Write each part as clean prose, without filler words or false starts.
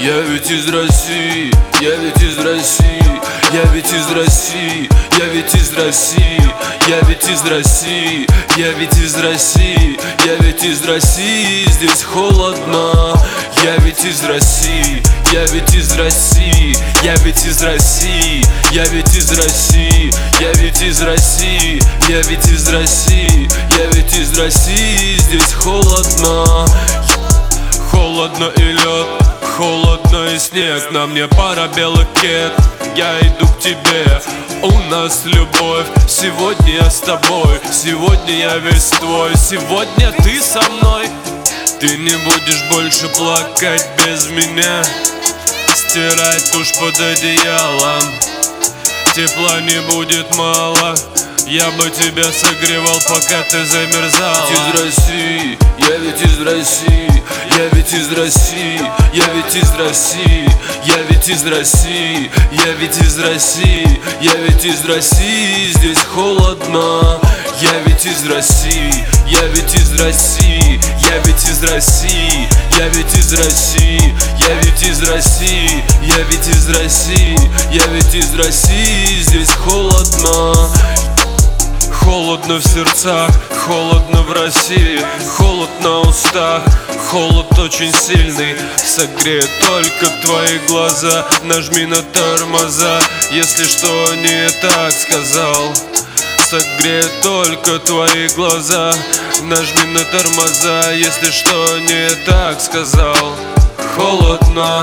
Я ведь из России, я ведь из России, я ведь из России, я ведь из России, я ведь из России, я ведь из России, я ведь из России, здесь холодно. Я ведь из России, я ведь из России, я ведь из России, я ведь из России, я ведь из России, я ведь из России, я ведь из России, здесь холодно. Холодно и лед, холодно и снег, на мне пара белых кед. Я иду к тебе, у нас любовь. Сегодня я с тобой, сегодня я весь твой, сегодня ты со мной. Ты не будешь больше плакать без меня, стирать тушь под одеялом. Тепла не будет мало, я бы тебя согревал, пока ты замерзала. Из России, я ведь из России, я ведь из России, я ведь из России, я ведь из России, я ведь из России, я ведь из России, здесь холодно. Я ведь из России, я ведь из России, я ведь из России, я ведь из России, я ведь из России, я ведь из России, я ведь из России, здесь холодно. Холодно в сердцах, холодно в России, холод на устах, холод очень сильный. Согреет только твои глаза, нажми на тормоза, если что не так сказал. Согреет только твои глаза, нажми на тормоза, если что не так сказал. Холодно,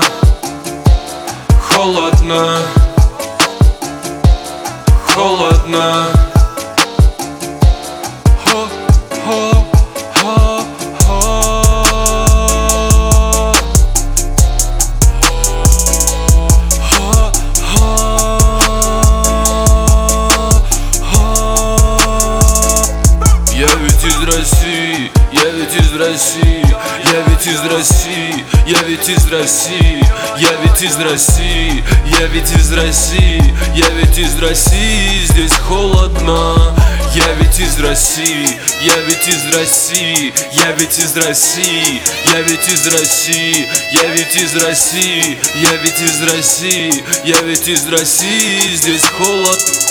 холодно, холодно. Я ведь из России, я ведь из России, я ведь из России, я ведь из России, я ведь из России, я ведь из России, я ведь из России, здесь холодно. Я ведь из России, я ведь из России, я ведь из России, я ведь из России, я ведь из России, я ведь из России, я ведь из России, здесь холодно.